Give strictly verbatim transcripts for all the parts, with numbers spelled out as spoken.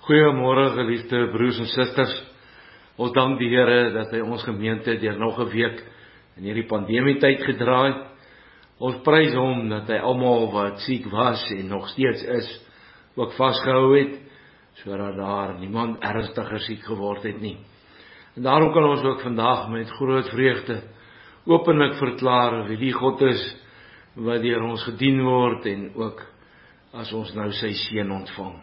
Goeiemôre geliefde broers en susters. Ons dank die Here dat hy ons gemeente deur nog 'n week in hierdie pandemie tyd gedra het. Ons prys hom dat hy almal wat siek was en nog steeds is, ook vasgehou het, sodat daar niemand ernstiger siek geword het nie. En daarom kan ons ook vandag met groot vreugde openlik verklaar wie die God is wat deur ons gedien word en ook as ons nou sy seën ontvang.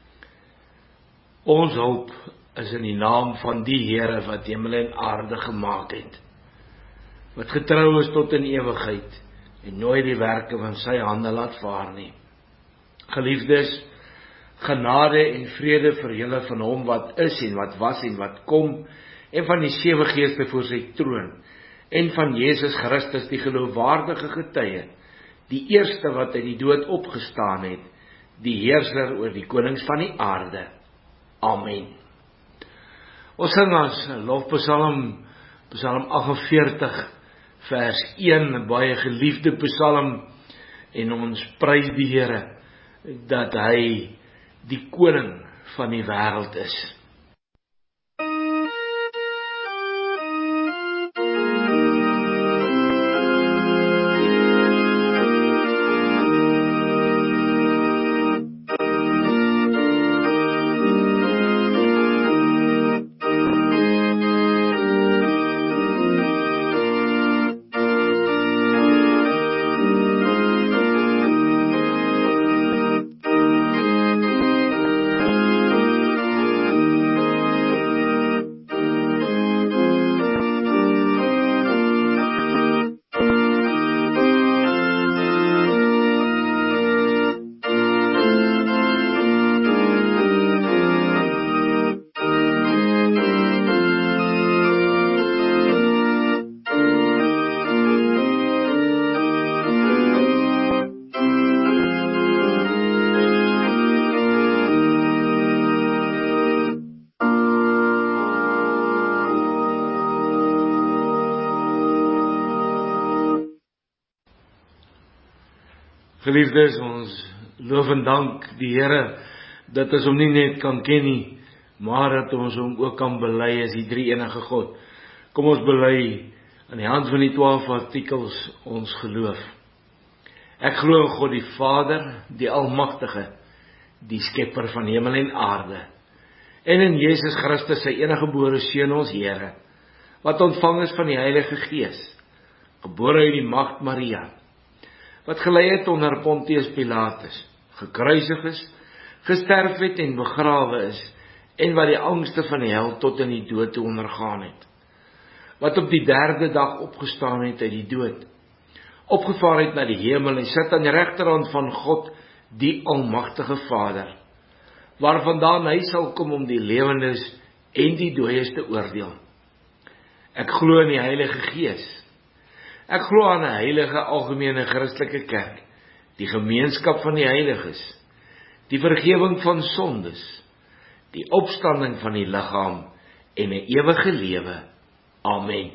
Ons hulp is in die naam van die Here wat hemel en aarde gemaak het, wat getrou is tot in ewigheid en nooit die werke van sy hande laat vaar nie. Geliefdes, genade en vrede vir julle van hom wat is en wat was en wat kom, en van die sewe geeste voor sy troon, en van Jesus Christus die geloofwaardige getuie, die eerste wat uit die dood opgestaan het, die heerser oor die konings van die aarde. Amen. Ons sing as lofpsalm, Psalm agt en veertig, vers een, 'n baie geliefde psalm, en ons prys die Here dat hy die koning van die wêreld is. Geliefdes, ons loof en dank die Here dat ons hom nie net kan ken nie, maar dat ons hom ook kan bely as die drie enige God. Kom ons bely aan die hand van die twaalf artikels ons geloof. Ek glo in God die Vader, die Almagtige, die Skepper van hemel en aarde, en in Jesus Christus sy enige gebore Seun ons Here, wat ontvang is van die Heilige Gees, gebore uit die Maagd Maria, wat gelei het onder Pontius Pilatus, gekruisig is, gesterf het en begrawe is, en wat die angste van die hel tot in die dood toe ondergaan het, wat op die derde dag opgestaan het uit die dood, opgevaar het na die hemel en sit aan die regterhand van God, die Almagtige Vader, waarvandaan hy sal kom om die lewendes en die dooies te oordeel. Ek glo in die Heilige Gees. Ek glo aan 'n heilige algemene Christelike kerk, die gemeenskap van die heiliges, die vergifnis van sondes, die opstanding van die liggaam en 'n ewige lewe. Amen.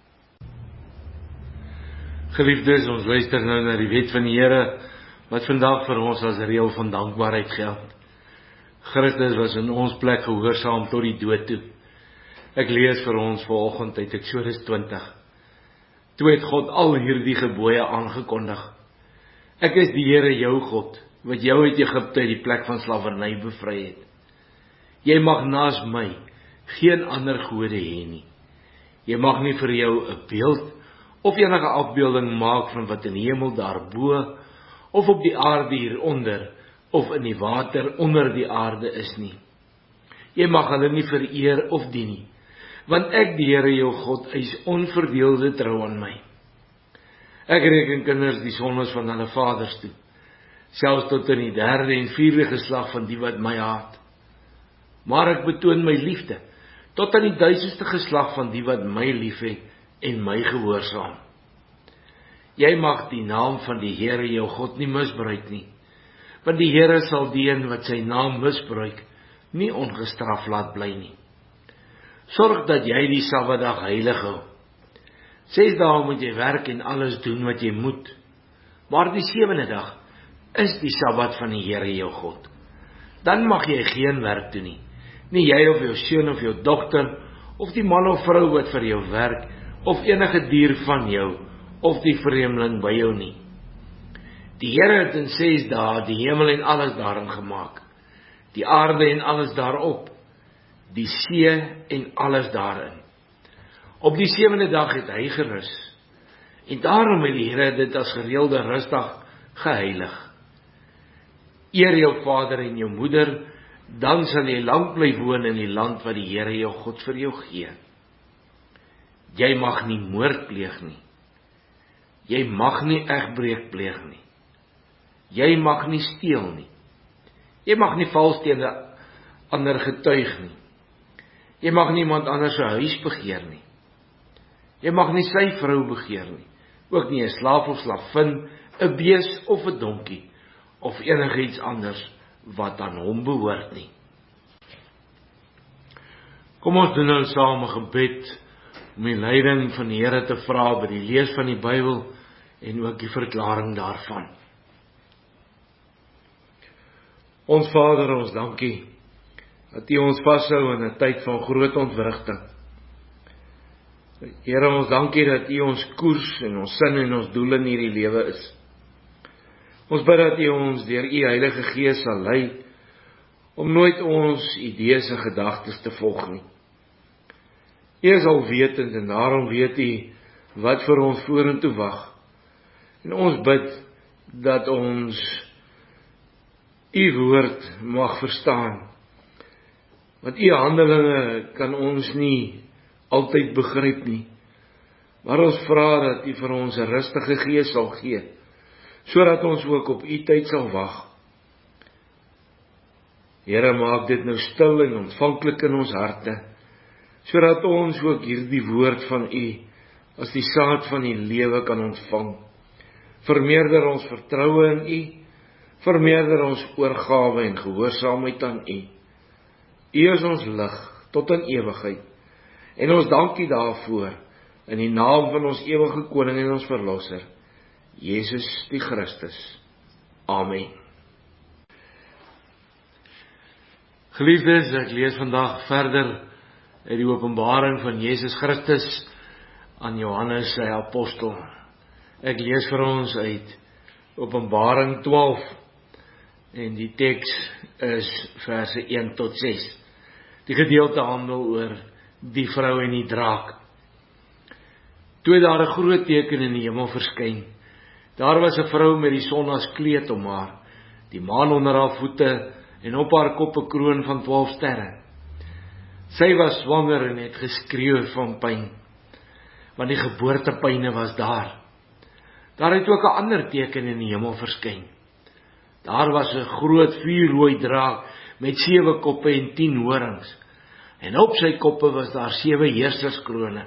Geliefdes, ons luister nou na die wet van die Here, wat vandag vir ons as reël van dankbaarheid geld. Christus was in ons plek gehoorsaam tot die dood toe. Ek lees vir ons vanoggend uit Eksodus twintig. Toe het God al hierdie gebooie aangekondig. Ek is die Here jou God, wat jou uit Egipte uit die plek van slawerny bevry het. Jy mag naas my geen ander gode hê nie. Jy mag nie vir jou 'n beeld of enige afbeelding maak van wat in die hemel daarbo, of op die aarde hieronder, of in die water onder die aarde is nie. Jy mag hulle nie vereer of dien nie, want ek die Here jou God eis onverdeelde trou aan my. Ek reken kinders die sondes van hulle vaders toe, selfs tot in die derde en vierde geslag van die wat my haat. Maar ek betoon my liefde, tot aan die duisendste geslag van die wat my liefhet en my gehoorsaam. Jy mag die naam van die Here jou God nie misbruik nie, want die Here sal die een wat sy naam misbruik, nie ongestraf laat bly nie. Sorg dat jy die Sabbatdag heilig hou. Ses dae moet jy werk en alles doen wat jy moet, maar die sewende dag is die Sabbat van die Here jou God. dan mag jy geen werk doen nie. Nie jy of jou seun of jou dogter, of die man of vrou wat vir jou werk, of enige dier van jou, of die vreemdeling by jou nie. Die Here het in ses dae die hemel en alles daarin gemaak, die aarde en alles daarop, die see en alles daarin. Op die sewende dag het hy gerus, en daarom het die Here dit as gereelde rusdag geheilig. Eer jou vader en jou moeder, dan sal jy lank bly woon in die land wat die Here jou God vir jou gee. Jy mag nie moord pleeg nie. Jy mag nie egbreek pleeg nie. Jy mag nie steel nie. Jy mag nie vals teen ander getuig nie. Jy mag niemand anders se huis begeer nie. Jy mag nie sy vrou begeer nie. Ook nie 'n slaaf of slavin, 'n bees of 'n donkie, of enigiets anders wat aan hom behoort nie. Kom ons doen nou saam 'n gebed om die leiding van die Here te vra by die lees van die Bybel en ook die verklaring daarvan. Ons Vader, ons dankie dat U ons vashou in 'n tyd van groot ontwrigting. Here, ons dankie dat U ons koers en ons sin en ons doel in hierdie lewe is. Ons bid dat U ons deur U Heilige Gees sal lei om nooit ons idees en gedagtes te volg nie. U is alwetend en daarom weet U wat vir ons vorentoe wag. En ons bid dat ons U woord mag verstaan. Want U handelinge kan ons nie altyd begryp nie. Maar ons vra dat U vir ons 'n rustige gees sal gee, sodat ons ook op U tyd sal wag. Here, maak dit nou stil en ontvanklik in ons harte, sodat ons ook hierdie woord van U as die saad van die lewe kan ontvang. Vermeerder ons vertroue in U, vermeerder ons oorgawe en gehoorsaamheid aan U. U is ons lig tot in ewigheid, en ons dank U daarvoor, in die naam van ons ewige Koning en ons Verlosser, Jesus die Christus. Amen. Geliefdes, ek lees vandag verder uit die openbaring van Jesus Christus aan Johannes sy apostel. Ek lees vir ons uit Openbaring twaalf en die teks is verse een tot ses. Die gedeelte handel oor die vrou en die draak. Toe daar 'n groot teken in die hemel verskyn. Daar was 'n vrou met die son as kleed om haar, die maan onder haar voete en op haar kop 'n kroon van twaalf sterre. Sy was swanger en het geskreeu van pyn, want die geboortepyne was daar. Daar het ook 'n ander teken in die hemel verskyn. Daar was 'n groot vuurrooi draak met sewe koppe en tien horings, en op sy koppe was daar sewe heerserskrone.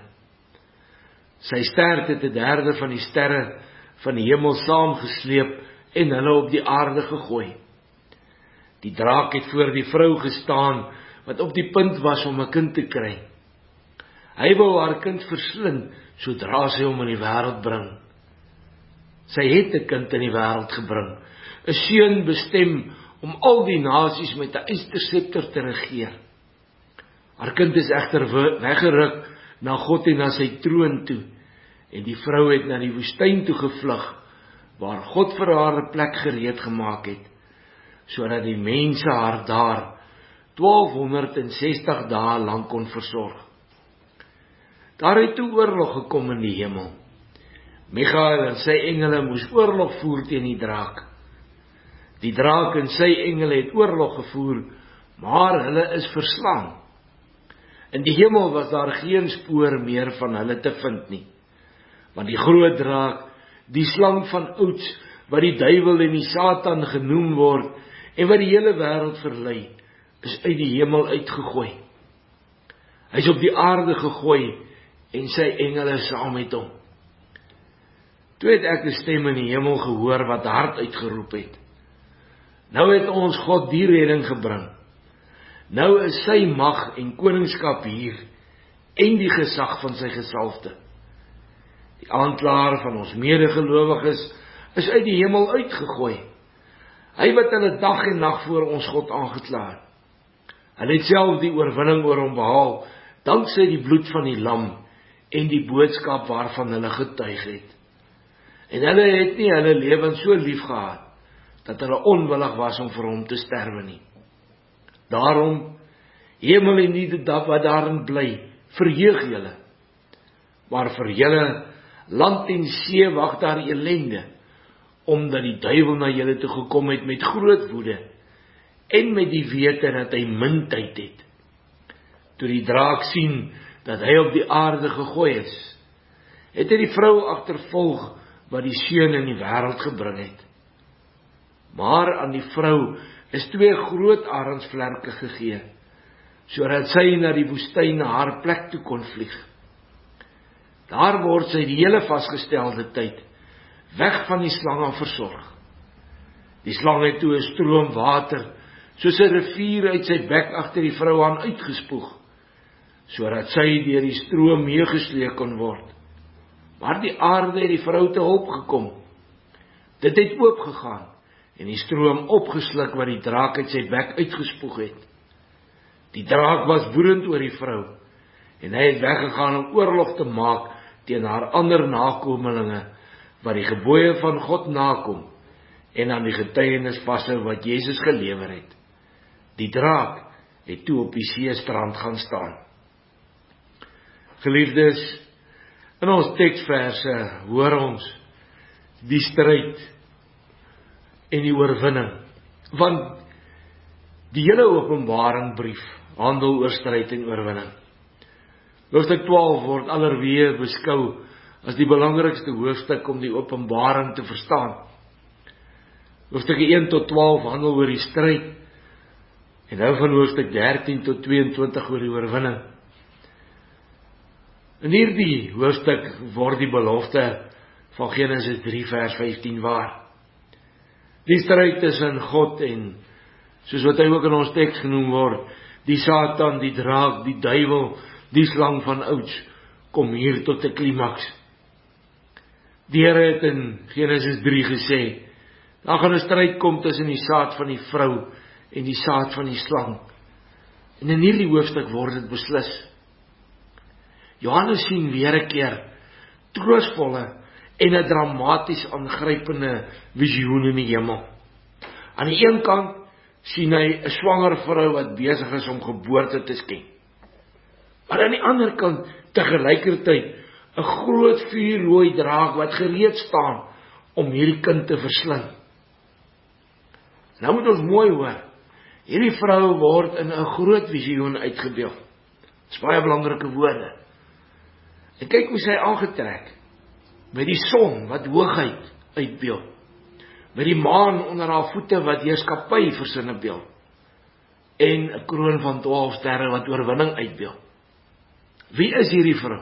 Sy stert het 'n derde van die sterre van die hemel saamgesleep en hulle op die aarde gegooi. Die draak het voor die vrou gestaan wat op die punt was om 'n kind te kry. Hy wou haar kind verslind sodra sy hom in die wêreld bring. Sy het 'n kind in die wêreld gebring, 'n seun bestem om al die nasies met 'n ysterscepter te regeer. Haar kind is egter weggeruk na God en na sy troon toe, en die vrou het na die woestyn toe gevlug, waar God vir haar 'n plek gereed gemaak het, sodat die mense haar daar twaalfhonderdsestig dae lank kon versorg. Daar het toe oorlog gekom in die hemel. Michael en sy engele moes oorlog voer teen die draak. Die draak en sy engele het oorlog gevoer, maar hulle is verslaan. In die hemel was daar geen spoor meer van hulle te vind nie, want die groot draak, die slang van ouds, wat die duiwel en die Satan genoem word, en wat die hele wêreld verlei, is uit die hemel uitgegooi. Hy is op die aarde gegooi, en sy engele saam met hom. Toe het ek 'n stem in die hemel gehoor, wat hard uitgeroep het: Nou het ons God die redding gebring. Nou is sy mag en koningskap hier, en die gesag van sy gesalfde. Die aanklaer van ons medegelowiges is uit die hemel uitgegooi. Hy wat hulle dag en nag voor ons God aangekla het. Hulle het self die oorwinning oor hom behaal, danksy die bloed van die lam en die boodskap waarvan hulle getuig het. En hulle het nie hulle lewens so lief gehad, dat hulle onwillig was om vir hom te sterwe nie. Daarom, hemel en die dag wat daarin bly, verheug julle. Maar vir julle, land en see wag daar ellende, omdat die duiwel na julle toe gekom het met groot woede, en met die wete dat hy min tyd het. Toe die draak sien, dat hy op die aarde gegooi is, het hy die vrou agtervolg, wat die seun in die wêreld gebring het. Maar aan die vrou is twee groot arendsvlerke gegee, sodat sy na die woestyn na haar plek toe kon vlieg. Daar word sy die hele vasgestelde tyd weg van die slange versorg. Die slang het toe 'n stroom water, soos 'n rivier uit sy bek agter die vrou aan uitgespoeg, sodat sy deur die stroom meegesleep kon word. Maar die aarde het die vrou te hulp gekom. Dit het oopgegaan en die stroom opgesluk wat die draak uit sy bek uitgespoeg het. Die draak was woedend oor die vrou en hy het weggegaan om oorlog te maak teen haar ander nakomelinge wat die gebooie van God nakom en aan die getuienis vashou wat Jesus gelewer het. Die draak het toe op die seestrand gaan staan. Geliefdes, in ons teksverse hoor ons die stryd en die oorwinning, want die hele Openbaringbrief handel oor stryd en oorwinning. Hoofstuk twaalf word allerweer beskou as die belangrikste hoofstuk om die Openbaring te verstaan. Hoofstukke een tot twaalf handel oor die stryd, en nou van hoofstuk dertien tot tweeëntwintig oor die oorwinning. In hierdie hoofstuk word die belofte van Genesis drie vers vyftien waar. Die stryd tussen God en, soos wat hy ook in ons teks genoem word, die Satan, die draak, die duiwel, die slang van ouds, kom hier tot 'n klimaks. Die Here het in Genesis drie gesê, daar gaan 'n stryd kom tussen die saad van die vrou en die saad van die slang. En in hierdie hoofstuk word dit beslis. Johannes sien weer 'n keer troostvolle en 'n dramaties aangrypende visioen in die hemel. Aan die een kant sien hy 'n swanger vrou wat besig is om geboorte te skenk. Maar aan die ander kant tegelykertyd 'n groot vuurrooi draak wat gereed staan om hierdie kind te verslind. Nou moet ons mooi hoor. Hierdie vrou word in 'n groot visioen uitgebeeld. Dis baie belangrike woorde. En kyk hoe sy aangetrek, met die son wat hoogheid uitbeeld, met die maan onder haar voete wat heerskappy versinne beeld, en 'n kroon van twaalf sterre wat oorwinning uitbeeld. Wie is hierdie vrou?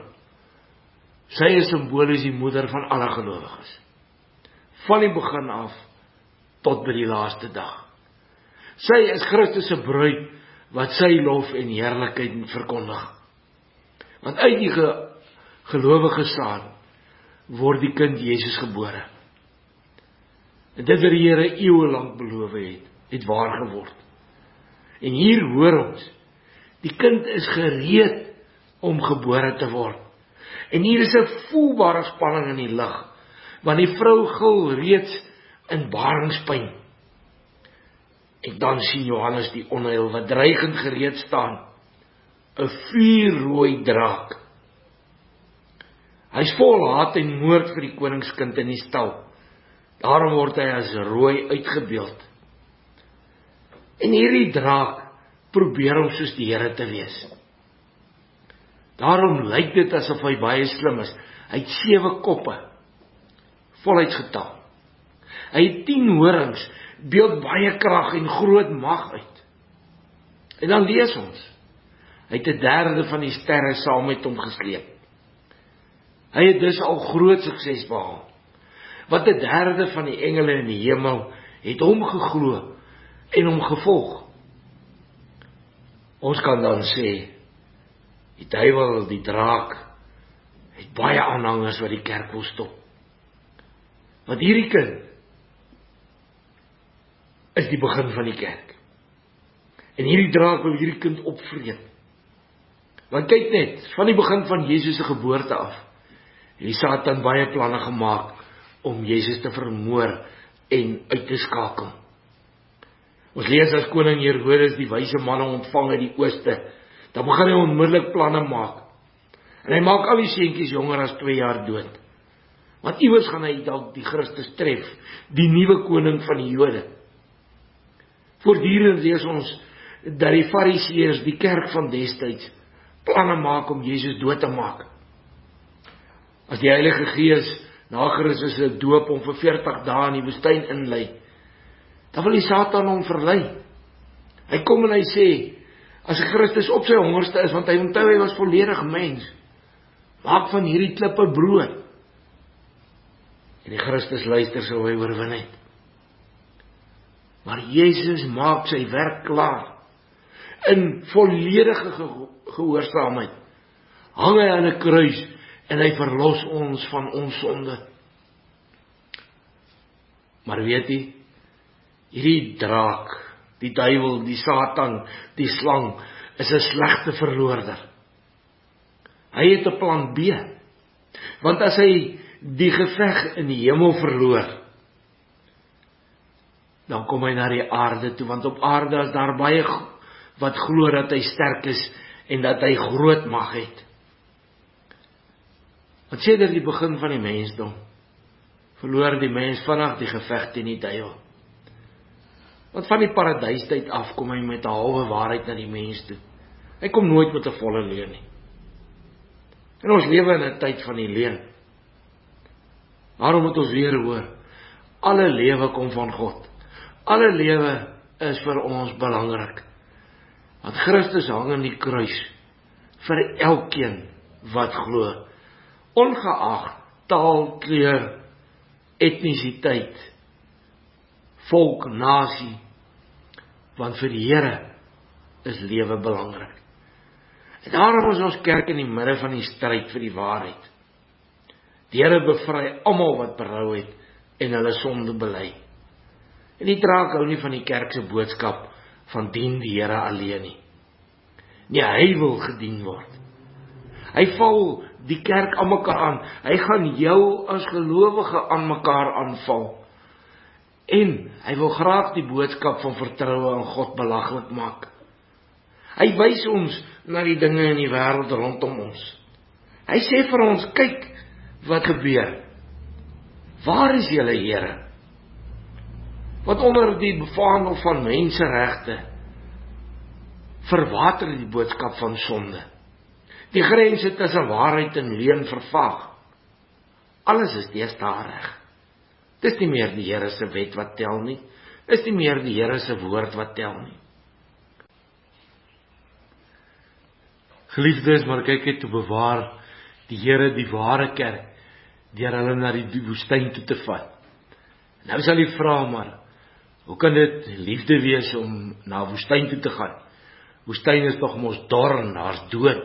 Sy is simbolies die moeder van alle gelowiges, van die begin af tot by die laaste dag. Sy is Christus se bruid wat sy lof en heerlikheid verkondig. Want uit die ge gelowige saad word die kind Jesus gebore. En dit wat die Here eeue lank beloof het, het waar geword. En hier hoor ons, die kind is gereed om gebore te word. En hier is 'n voelbare spanning in die lug, want die vrou gil reeds in baringspyn. En dan sien Johannes die onheil wat dreigend gereed staan, 'n vuurrooi draak. Hy's vol haat en moord vir die koningskind in die stal. Daarom word hy as rooi uitgebeeld. En hierdie draak probeer om soos die Here te wees. Daarom lyk dit asof hy baie slim is. Hy het sewe koppe, voluit getal. Hy het tien horings, beeld baie krag en groot mag uit. En dan lees ons, hy het 'n derde van die sterre saam met hom gesleep. Hy het dus al groot sukses behaal, want 'n derde van die engele in die hemel het hom geglo en hom gevolg. Ons kan dan sê, die duiwel, die draak, het baie aanhangers wat die kerk wil stop. Want hierdie kind is die begin van die kerk. En hierdie draak wil hierdie kind opvreet. Want kyk net, van die begin van Jesus se geboorte af, het die Satan baie planne gemaak om Jesus te vermoor en uit te skakel. Ons lees as koning Herodes die wyse manne ontvang uit die ooste, dan begin hy onmiddellik planne maak. En hy maak al die seentjies jonger as twee jaar dood. Want iewers gaan hy dalk die Christus tref, die nuwe koning van die Jode. Voortdurend lees ons dat die Fariseërs, die kerk van destyds, planne maak om Jesus dood te maak. As die Heilige Gees na Christus se doop om vir veertig dae in die woestyn inlei, dan wil die Satan hom verlei. Hy kom en hy sê, as Christus op sy hongerste is, want hy onthou hy was volledig mens, maak van hierdie klippe brood. En die Christus luister sou hy oorwin het. Maar Jesus maak sy werk klaar. In volledige ge gehoorsaamheid hang hy aan 'n kruis en hy verlos ons van ons sonde. Maar weet jy, hierdie draak, die duiwel, die Satan, die slang, is 'n slegte verloorder. Hy het 'n plan B. Want as hy die geveg in die hemel verloor, dan kom hy na die aarde toe, want op aarde is daar baie wat glo dat hy sterk is en dat hy groot mag het. Want sedert die begin van die mensdom, verloor die mens vinnig die geveg teen die duiwel. Want van die paradystyd af kom hy met 'n halwe waarheid na die mens toe. Hy kom nooit met 'n volle leuen nie. En ons lewe in 'n tyd van die leuen. Daarom moet ons weer hoor, alle lewe kom van God. Alle lewe is vir ons belangrik. Want Christus hang aan die kruis vir elkeen wat glo, ongeag taal, kleur, etnisiteit, volk, nasie, want vir die Here is lewe belangrik. En daarom is ons kerk in die midde van die stryd vir die waarheid. Die Here bevry almal wat berou het en hulle sonde bely. En die draak hou nie van die kerk se boodskap van dien die Here alleen nie. Nee, hy wil gedien word. Hy val die kerk aan mekaar aan. Hy gaan jou as gelowige aan mekaar aanval. En hy wil graag die boodskap van vertroue in God belaglik maak. Hy wys ons na die dinge in die wêreld rondom ons. Hy sê vir ons, kyk wat gebeur. Waar is julle Here? Wat onder die bevaandel van menseregte verwater die boodskap van sonde. Die grense tussen waarheid en leuen vervaag. Alles is deesdae reg. Dis nie meer die Here se wet wat tel nie. Dis nie meer die Here se woord wat tel nie. Geliefdes, maar kyk net hoe bewaar die Here die ware kerk deur hulle na die woestyn toe te vat. Nou sal jy vra, maar hoe kan dit liefde wees om na woestyn toe te gaan? Woestyn is tog mos dor, daar's dood.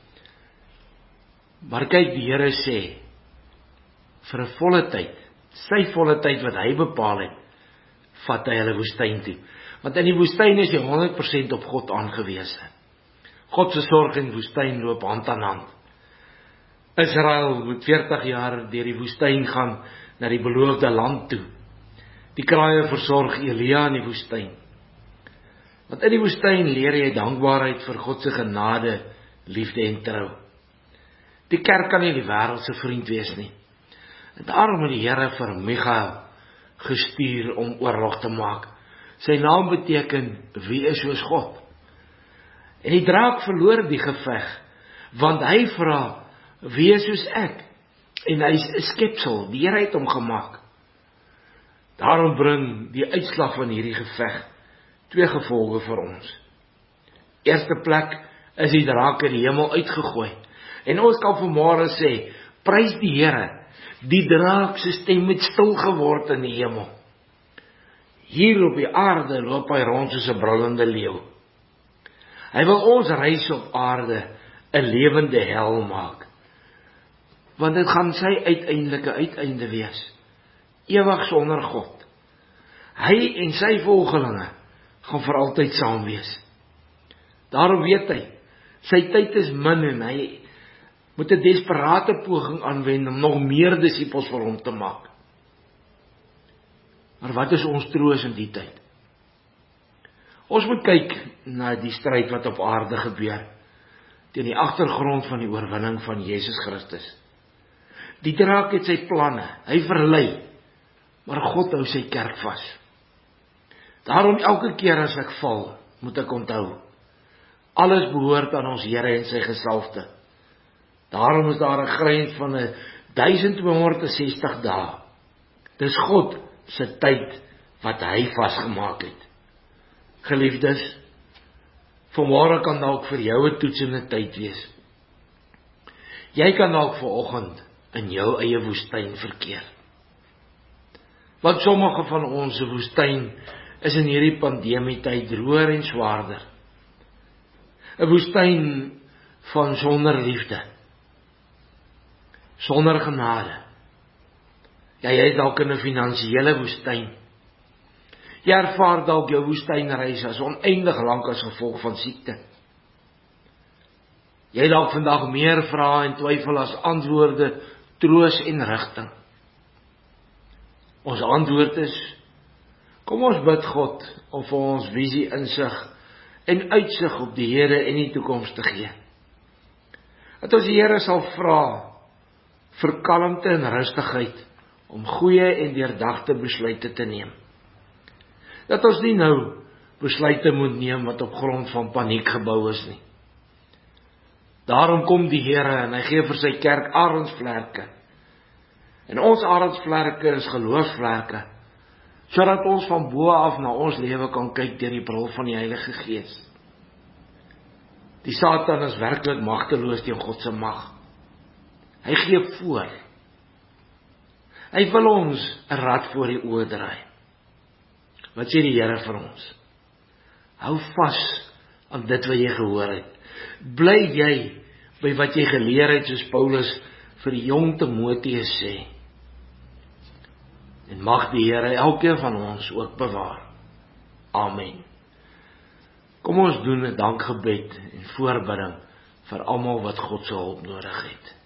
Maar kyk, die Here sê, vir 'n volle tyd, sy volle tyd wat hy bepaal het, vat hy hulle woestyn toe. Want in die woestyn is jy honderd persent op God aangewese. God se sorg in die woestyn loop hand aan hand. Israel moet veertig jaar deur die woestyn gaan na die beloofde land toe. Die kraaie versorg Elia in die woestyn. Want in die woestyn leer jy dankbaarheid vir God se genade, liefde en trou. Die kerk kan nie die wêreld se vriend wees nie. En daarom het die Here vir Micha gestuur om oorlog te maak. Sy naam beteken, wie is soos God? En die draak verloor die geveg, want hy vra, wie is soos ek? En hy is 'n skepsel, die Here het hom gemaak. Daarom bring die uitslag van hierdie geveg twee gevolge vir ons. Eerste plek is die draak in die hemel uitgegooi. En ons kan vanmôre sê, prys die Here, die draak se stem het stil geword in die hemel. Hier op die aarde loop hy rond soos 'n brullende leeu. Hy wil ons reis op aarde 'n lewende hel maak. Want dit gaan sy uiteindelike uiteinde wees. Ewig sonder God. Hy en sy volgelinge gaan vir altyd saam wees. Daarom weet hy, sy tyd is min en hy moet 'n desperate poging aanwend om nog meer disippels vir hom te maak. Maar wat is ons troos in die tyd? Ons moet kyk na die stryd wat op aarde gebeur, teen die agtergrond van die oorwinning van Jesus Christus. Die draak het sy planne, hy verlei, maar God hou sy kerk vas. Daarom elke keer as ek val, moet ek onthou, alles behoort aan ons Here en sy gesalfde. Daarom is daar 'n grens van 'n duisend tweehonderd en sestig dae. Dis God se tyd wat hy vasgemaak het. Geliefdes, vanmôre kan dalk vir jou 'n toetsende tyd wees. Jy kan dalk vanoggend in jou eie woestyn verkeer. Want sommige van ons se woestyn is in hierdie pandemie tyd droër en swaarder. 'n Woestyn van sonder liefde, sonder genade. Ja, jy is dalk in 'n finansiële woestyn. Jy ervaar dalk jou woestynreis as oneindig lank as gevolg van siekte. Jy dalk vandag meer vrae en twyfel as antwoorde, troos en rigting. Ons antwoord is, kom ons bid God om vir ons visie, insig en uitsig op die Here en die toekoms te gee. Dat ons die Here sal vra vir kalmte en rustigheid om goeie en deurdagte besluite te neem. Dat ons nie nou besluite moet neem wat op grond van paniek gebou is nie. Daarom kom die Here en hy gee vir sy kerk arensvlerke. En ons arensvlerke is geloofsvlerke, sodat ons van bo af na ons lewe kan kyk deur die bril van die Heilige Gees. Die Satan is werklik magteloos teen God se mag. Hy gee voor. Hy wil ons 'n rad voor die oë draai. Wat sê die Here vir ons? Hou vas aan dit wat jy gehoor het. Bly jy by wat jy geleer het, soos Paulus vir die jong Timoteus sê. En mag die Here elkeen van ons ook bewaar. Amen. Kom ons doen 'n dankgebed en voorbidding vir almal wat God se hulp nodig het.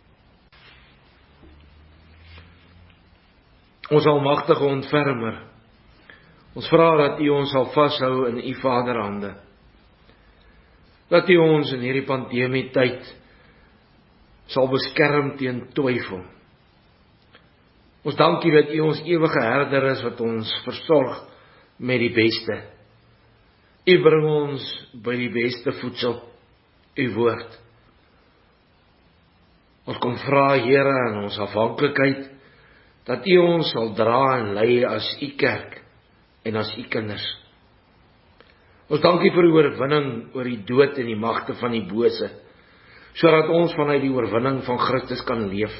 Ons almagtige ontfermer, ons vra dat U ons sal vashou in U Vaderhande. Dat U ons in hierdie pandemie tyd sal beskerm teen twyfel. Ons dank U dat U ons ewige herder is wat ons versorg met die beste. U bring ons by die beste voedsel, U woord. Ons kom vra, Here, in ons afhanklikheid, dat U ons sal dra en lei as U kerk en as U kinders. Ons dank U vir die oorwinning oor die dood en die magte van die bose, sodat ons vanuit die oorwinning van Christus kan leef.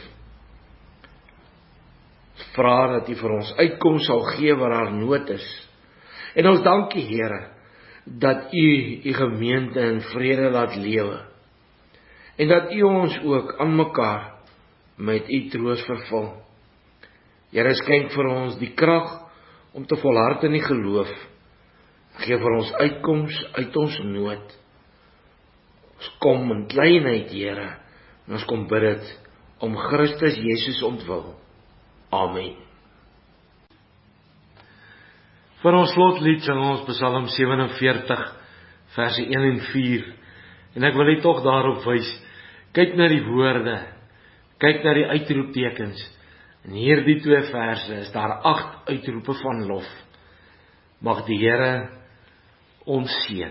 Ons vra dat U vir ons uitkoms sal gee waar daar nood is. En ons dank U, Here, dat U U gemeente in vrede laat lewe. En dat U ons ook aan mekaar met U troos vervul. Here, skenk vir ons die krag om te volhard in die geloof. Gee vir ons uitkoms uit ons nood. Ons kom in kleinheid, Here, en ons kom bid dit om Christus Jesus ontwil. Amen. Vir ons slotlied sing ons Psalm sewenenveertig, verse een en vier. En ek wil net tog daarop wys, kyk na die woorde, kyk na die uitroeptekens. In hierdie twee verse is daar agt uitroepe van lof. Mag die Here ons seën.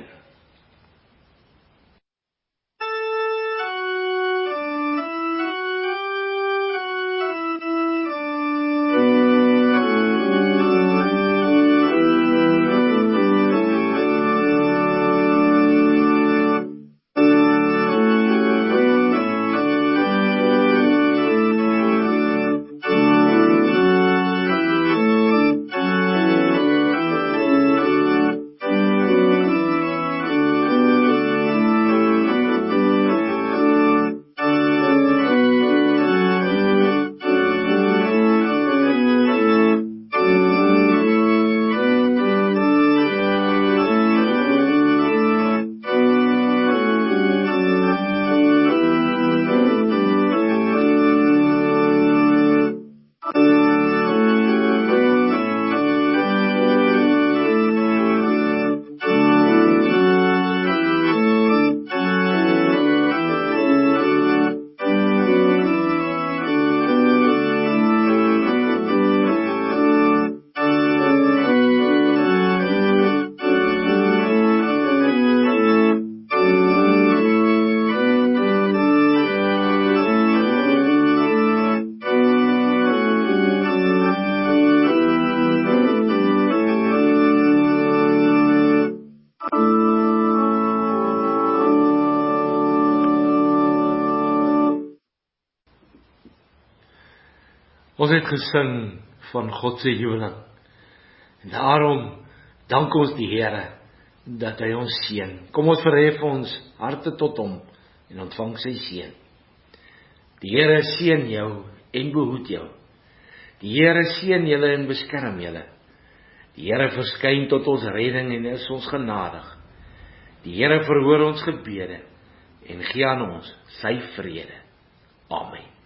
Ons het gesing van God se huweling. En daarom dank ons die Here dat hy ons seën. Kom ons verhef ons harte tot hom en ontvang sy seën. Die Here seën jou en behoed jou. Die Here seën julle en beskerm julle. Die Here verskyn tot ons redding en is ons genadig. Die Here verhoor ons gebede en gee aan ons sy vrede. Amen.